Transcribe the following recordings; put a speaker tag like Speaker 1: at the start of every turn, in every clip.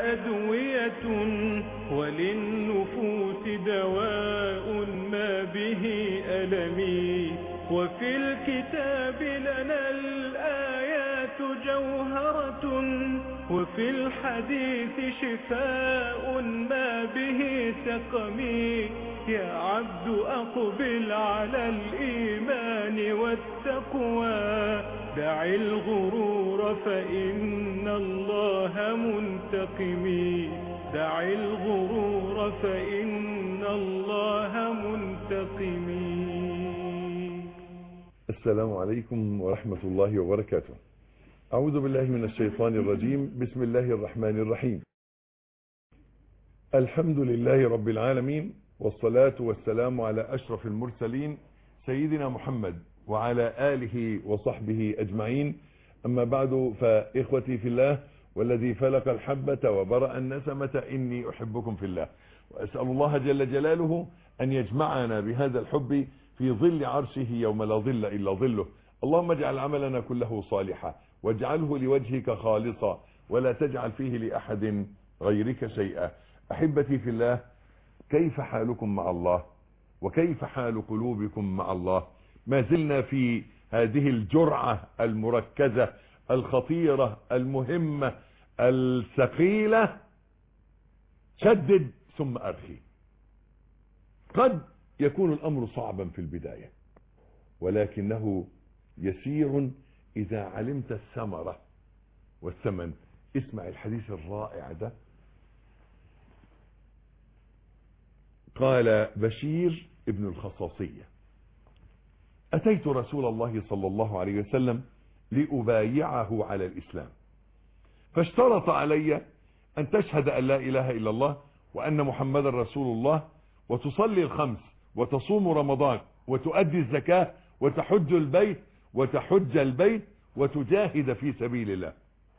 Speaker 1: أدوية وللنفوس دواء ما به ألمي، وفي الكتاب لنا الآيات جوهرة، وفي الحديث شفاء ما به سقمي. يا عبد أقبل على الإيمان والتقوى، دع الغرور فإن الله منتقمي، دع الغرور فإن الله منتقمي.
Speaker 2: السلام عليكم ورحمة الله وبركاته. أعوذ بالله من الشيطان الرجيم. بسم الله الرحمن الرحيم. الحمد لله رب العالمين، والصلاة والسلام على أشرف المرسلين سيدنا محمد وعلى آله وصحبه أجمعين. أما بعد، فإخوتي في الله والذي فلق الحبة وبرأ النسمة إني أحبكم في الله، وأسأل الله جل جلاله أن يجمعنا بهذا الحب في ظل عرشه يوم لا ظل إلا ظله. اللهم اجعل عملنا كله صالحا، واجعله لوجهك خالصا، ولا تجعل فيه لأحد غيرك شيئا. أحبتي في الله، كيف حالكم مع الله؟ وكيف حال قلوبكم مع الله؟ ما زلنا في هذه الجرعة المركزة الخطيرة المهمة الثقيلة، شدد ثم أرخي. قد يكون الأمر صعبا في البداية، ولكنه يسير إذا علمت الثمرة والثمن. اسمع الحديث الرائع ده. قال بشير ابن الخصاصية: أتيت رسول الله صلى الله عليه وسلم لأبايعه على الإسلام، فاشترط علي أن تشهد أن لا إله إلا الله وأن محمد رسول الله، وتصلي الخمس، وتصوم رمضان، وتؤدي الزكاة، وتحج البيت وتجاهد في سبيل الله.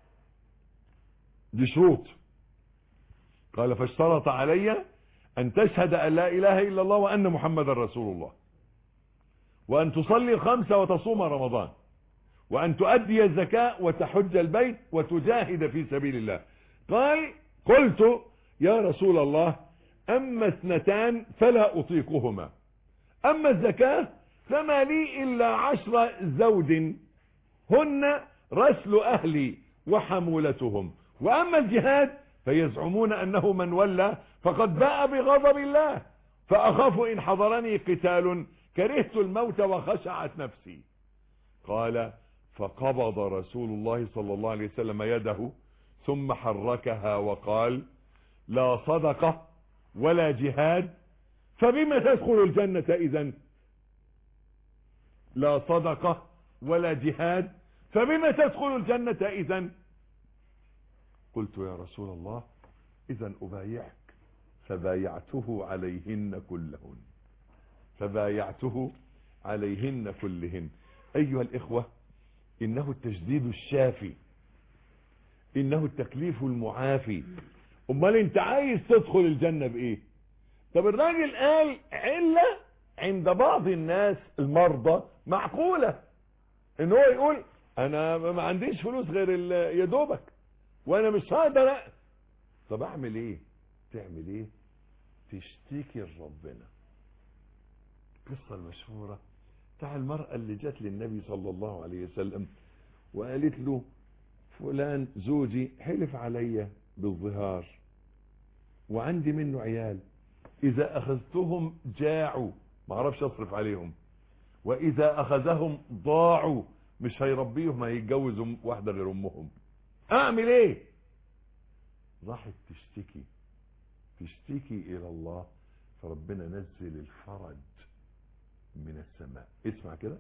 Speaker 2: دي شروط. قال: فاشترط علي أن تشهد أن لا إله إلا الله وأن محمد رسول الله، وأن تصلي الخمس، وتصوم رمضان، وأن تؤدي الزكاة، وتحج البيت، وتجاهد في سبيل الله. قال: قلت: يا رسول الله، أما اثنتان فلا أطيقهما، أما الزكاة فما لي إلا 10 زوج هن رسل أهلي وحمولتهم، وأما الجهاد فيزعمون أنه من ولى فقد باء بغضب الله، فأخاف إن حضرني قتال كرهت الموت وخشعت نفسي. قال: فقبض رسول الله صلى الله عليه وسلم يده ثم حركها وقال: لا صدقة ولا جهاد فبما تدخل الجنة إذن؟ لا صدقة ولا جهاد فبما تدخل الجنة إذن؟ قلت: يا رسول الله، إذن أبايعك. فبايعته عليهن كلهن. أيها الإخوة، إنه التجديد الشافي، إنه التكليف المعافي. أمال أنت عايز تدخل الجنة بإيه؟ طب الراجل قال علة عند بعض الناس المرضى معقولة، إن هو يقول أنا ما عنديش فلوس غير يدوبك، وأنا مش هقدر. طب أعمل إيه؟ تعمل إيه؟ تشتكي لربنا. القصة المشهورة بتاع المرأة اللي جت للنبي صلى الله عليه وسلم وقالت له: فلان زوجي حلف علي بالظهار، وعندي منه عيال، إذا أخذتهم جاعوا ما اعرفش أصرف عليهم، وإذا أخذهم ضاعوا مش هيربيهم، هيتجوزوا واحدة غير أمهم. أعمل إيه؟ راحت تشتكي إلى الله، فربنا نزل الفرج من السماء. اسمع كده: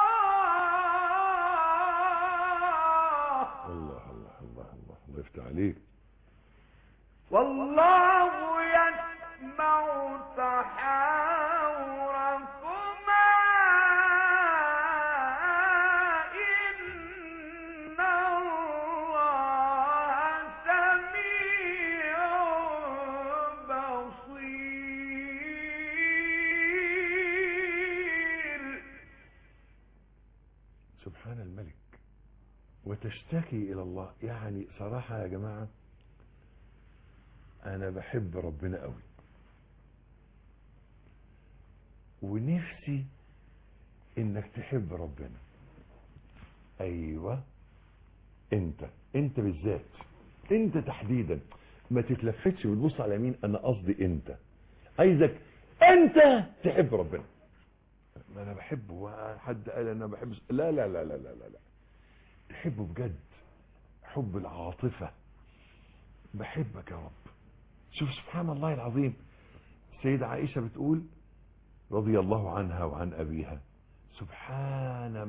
Speaker 2: عليك. وتشتكي الى الله. يعني صراحة يا جماعة انا بحب ربنا قوي، ونفسي انك تحب ربنا. ايوه انت بالذات، انت تحديدا، ما تتلفتش وتبص على مين. انا قصدي انت، عايزك انت تحب ربنا. ما انا بحبه، حد قال انا ما بحبش، لا لا لا لا لا لا، تحبه بجد، حب العاطفة. بحبك يا رب. شوف سبحان الله العظيم، السيدة عائشة بتقول رضي الله عنها وعن أبيها: سبحان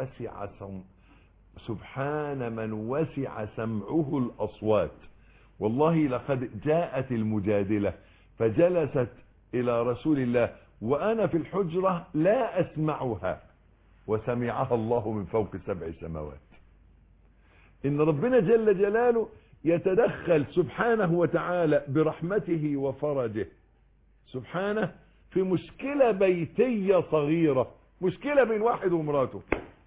Speaker 2: من وسع سمعه الأصوات، والله لقد جاءت المجادلة فجلست إلى رسول الله وأنا في الحجرة لا أسمعها وسمعها الله من فوق 7 سماوات. إن ربنا جل جلاله يتدخل سبحانه وتعالى برحمته وفرجه سبحانه في مشكلة بيتية صغيرة، مشكلة بين واحد ومراته،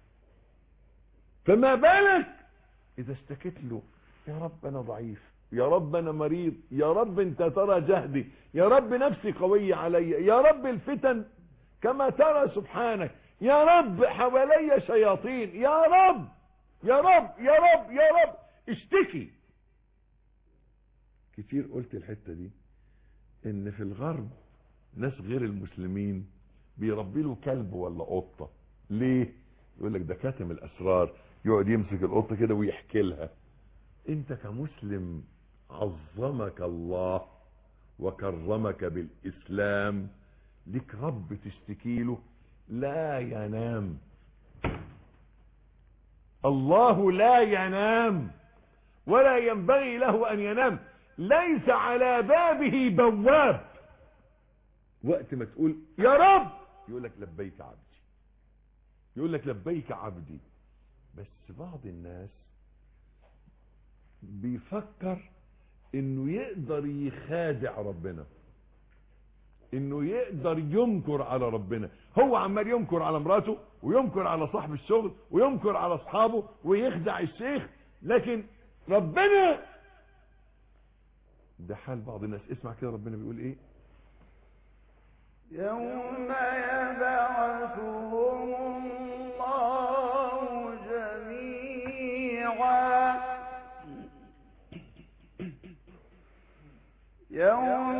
Speaker 2: فما بالك إذا اشتكيت له: يا رب أنا ضعيف، يا رب أنا مريض، يا رب أنت ترى جهدي، يا رب نفسي قوية علي، يا رب الفتن كما ترى سبحانك، يا رب حوالي شياطين، يا رب يا رب يا رب يا رب. اشتكي. كتير قلت الحتة دي، ان في الغرب ناس غير المسلمين بيربي له كلب ولا قطة. ليه؟ يقول لك ده كاتم الاسرار، يقعد يمسك القطة كده ويحكي لها. انت كمسلم عظمك الله وكرمك بالاسلام، لك رب تشتكي له لا ينام. الله لا ينام ولا ينبغي له ان ينام، ليس على بابه بواب. وقت ما تقول يا رب يقول لك لبيك عبدي، يقول لك لبيك عبدي. بس بعض الناس بيفكر انه يقدر يخادع ربنا، انه يقدر يمكر على ربنا. هو عمال يمكر على مراته ويمكر على صاحب الشغل ويمكر على اصحابه ويخدع الشيخ، لكن ربنا ده حال بعض الناس. اسمع كده ربنا بيقول ايه:
Speaker 1: يوم يبعثهم الله جميعا، يوم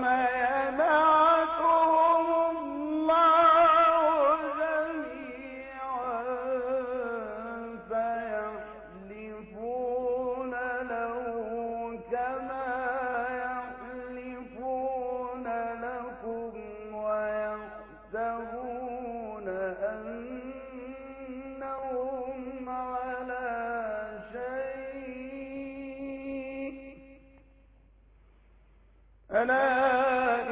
Speaker 1: يبعثهم الله جميعا فيحلفون له كما يحلفون لكم ويحسبون أنهم على شيء، ألا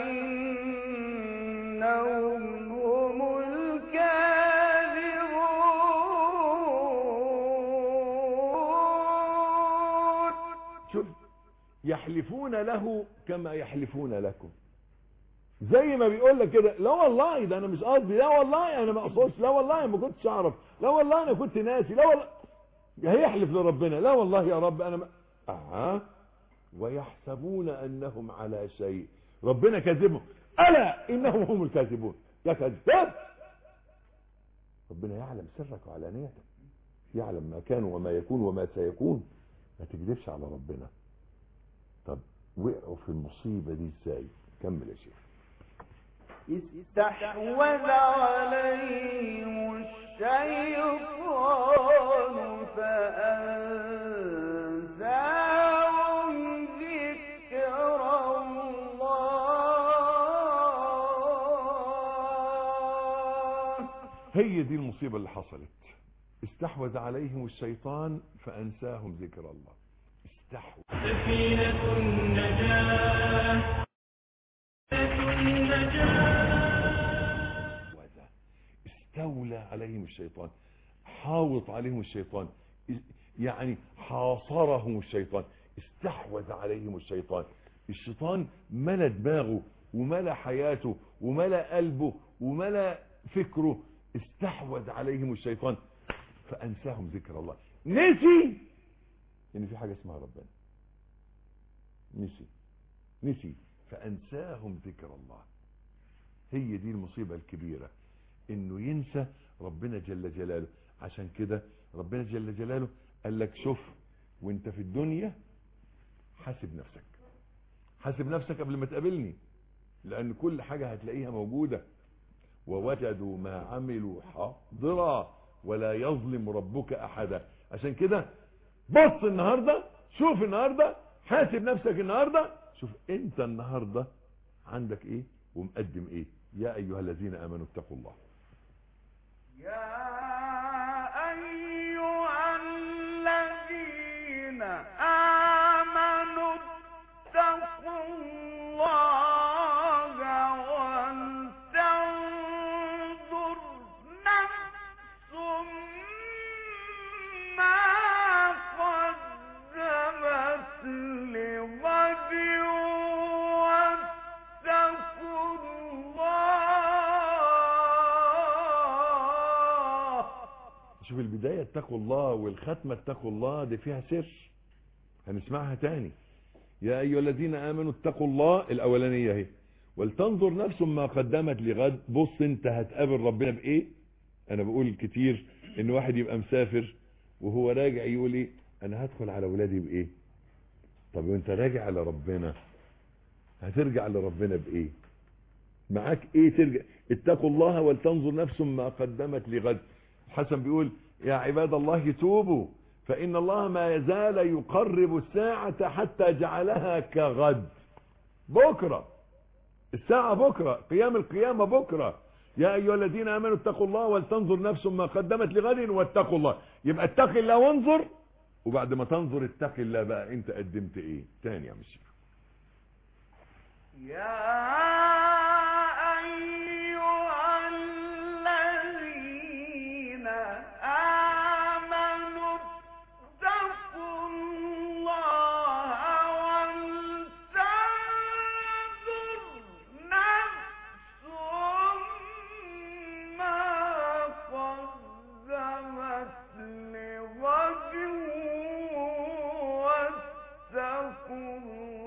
Speaker 1: إنهم هم الكاذبون.
Speaker 2: شوف، يحلفون له كما يحلفون لكم. زي ما بيقول لك كده: لا والله ده انا مش قصدي، لا والله انا ما اقصدش، لا والله ما كنتش اعرف، لا والله انا كنت ناسي، لا والله. هيحلف لربنا: لا والله يا رب انا ما ويحسبون انهم على شيء. ربنا كذبهم: الا انهم هم الكاذبون. يا كذاب. ربنا يعلم سرك وعلانيتك، يعلم ما كان وما يكون وما سيكون. ما تكذبش على ربنا. طب وقعوا في المصيبة دي ازاي؟ كمل يا شيخ.
Speaker 1: استحوذ عليهم الشيطان فأنساهم ذكر الله.
Speaker 2: هي دي المصيبة اللي حصلت. استحوذ عليهم الشيطان فأنساهم ذكر الله. استحوذ.
Speaker 1: سفينة النجاة،
Speaker 2: استولى عليهم الشيطان، حاوط عليهم الشيطان، يعني حاصرهم الشيطان، استحوذ عليهم الشيطان. الشيطان ملا دماغه وملا حياته وملا قلبه وملا فكره. استحوذ عليهم الشيطان فأنساهم ذكر الله. نسي ان في حاجة اسمها ربنا. نسي فانساهم ذكر الله. هي دي المصيبة الكبيرة، انه ينسى ربنا جل جلاله. عشان كده ربنا جل جلاله قال لك شوف وانت في الدنيا حاسب نفسك قبل ما تقابلني، لان كل حاجة هتلاقيها موجودة. ووجدوا ما عملوا حاضرا ولا يظلم ربك احدا. عشان كده بص النهاردة، شوف النهاردة، حاسب نفسك النهاردة، شوف انت النهاردة عندك ايه ومقدم ايه. يا ايها الذين امنوا اتقوا الله.
Speaker 1: يا أيها الذين آمنوا اتقوا الله ولتنظر نفس ما قدمت لغد واتقوا الله.
Speaker 2: شوف البداية اتقوا الله والختمة اتقوا الله، دي فيها سر هنسمعها تاني. يا ايها الذين امنوا اتقوا الله الاولانية اهي، ولتنظر نفس ما قدمت لغد. بص انت هتقابل ربنا بايه. انا بقول كتير ان واحد يبقى مسافر وهو راجع يقول ايه، انا هدخل على ولادي بايه. طب وانت راجع على ربنا هترجع لربنا بايه؟ معاك ايه ترجع؟ اتقوا الله ولتنظر نفس ما قدمت لغد. حسن بيقول يا عباد الله توبوا فإن الله ما يزال يقرب الساعة حتى جعلها كغد. بكرة الساعة بكرة، قيام القيامة بكرة. يا أيها الذين آمنوا اتقوا الله ولتنظر نفس ما قدمت لغد واتقوا الله. يبقى اتق الله وانظر، وبعد ما تنظر اتق الله بقى انت قدمت ايه تاني يا مشي.
Speaker 1: يا أيها الذين آمنوا اتقوا الله ولتنظر نفس ما قدمت لغد واتقوا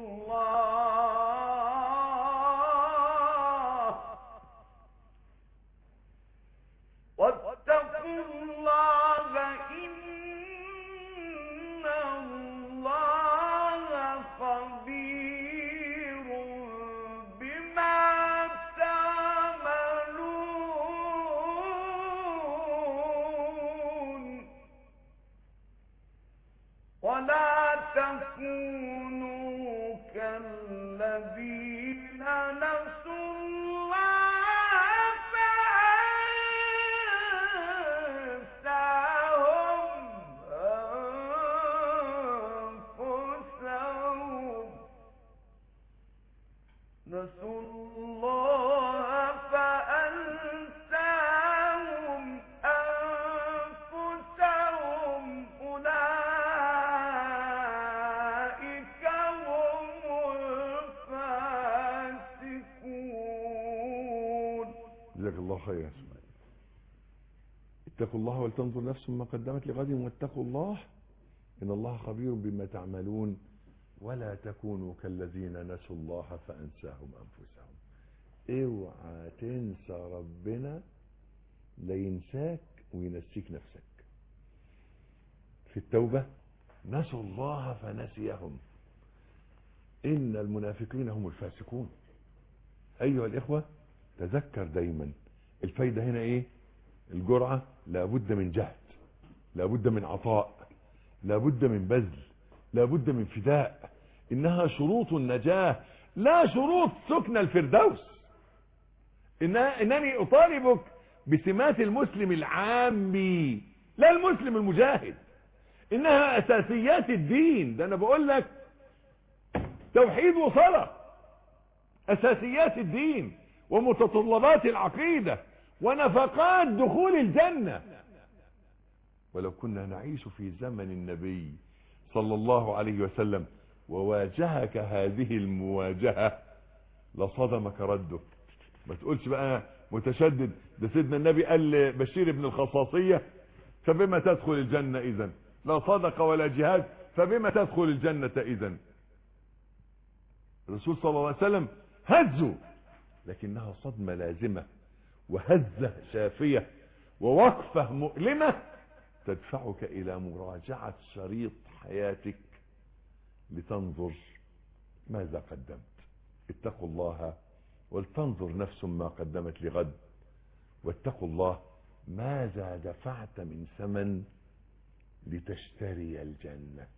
Speaker 1: الله. واتقوا الله إن الله خبير بما تعملون. ولا تكونوا كالذين نسوا الله فأنساهم أنفسهم. نسوا الله فأنساهم أنفسهم أولئك هم الفاسقون.
Speaker 2: جزاك الله خير يا اسماعيل. اتقوا الله ولتنظر نفس ما قدمت لغد واتقوا الله ان الله خبير بما تعملون. ولا تكونوا كالذين نسوا الله فانساهم انفسهم. اوعى تنسى ربنا لا ينساك وينسيك نفسك. في التوبة نسوا الله فنسيهم ان المنافقين هم الفاسقون. ايها الاخوة تذكر دايما الفايدة هنا ايه؟ الجرعة لابد من جهد، لابد من عطاء، لابد من بذل، لابد من فداء. انها شروط النجاة لا شروط سكن الفردوس. انني اطالبك بسمات المسلم العامي لا المسلم المجاهد. انها اساسيات الدين. ده انا بقول لك توحيد وصلاة اساسيات الدين ومتطلبات العقيدة ونفقات دخول الجنة. ولو كنا نعيش في زمن النبي صلى الله عليه وسلم وواجهك هذه المواجهة لصدمك ردك. ما تقولش بقى متشدد، ده سيدنا النبي قال لبشير بن الخصاصية فبما تدخل الجنة اذا لا صدق ولا جهاد فبما تدخل الجنة إذن؟ الرسول صلى الله عليه وسلم هزوا، لكنها صدمة لازمة وهزة شافية ووقفة مؤلمة تدفعك إلى مراجعة شريط حياتك لتنظر ماذا قدمت. اتقوا الله ولتنظر نفس ما قدمت لغد، واتقوا الله ماذا دفعت من ثمن لتشتري الجنة.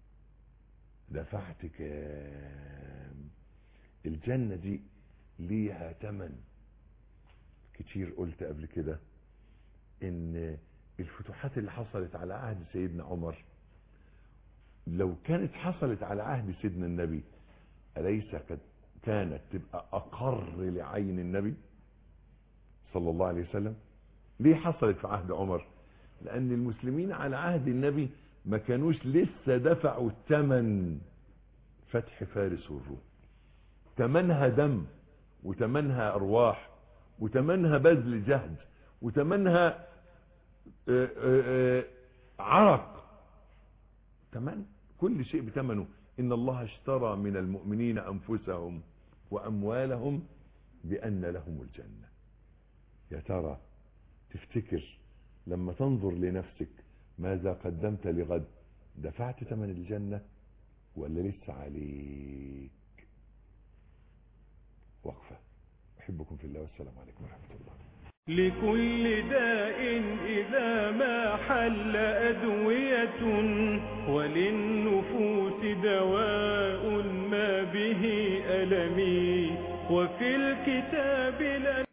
Speaker 2: دفعت كام؟ الجنة دي ليها ثمن كتير. قلت قبل كده ان الفتوحات اللي حصلت على عهد سيدنا عمر لو كانت حصلت على عهد سيدنا النبي أليس قد كانت تبقى أقر لعين النبي صلى الله عليه وسلم؟ ليه حصلت في عهد عمر؟ لأن المسلمين على عهد النبي ما كانوش لسه دفعوا الثمن فتح فارس والروم. ثمنها دم، وثمنها أرواح، وثمنها بذل جهد، وثمنها عرق. ثمن كل شيء بثمنه. إن الله اشترى من المؤمنين أنفسهم وأموالهم بأن لهم الجنة. يا ترى تفتكر لما تنظر لنفسك ماذا قدمت لغد؟ دفعت ثمن الجنة ولا لسه عليك وقفة؟ أحبكم في الله والسلام عليكم ورحمة الله.
Speaker 1: لكل داء إذا ما حل أدوية، وللنفوس دواء ما به ألمي، وفي الكتاب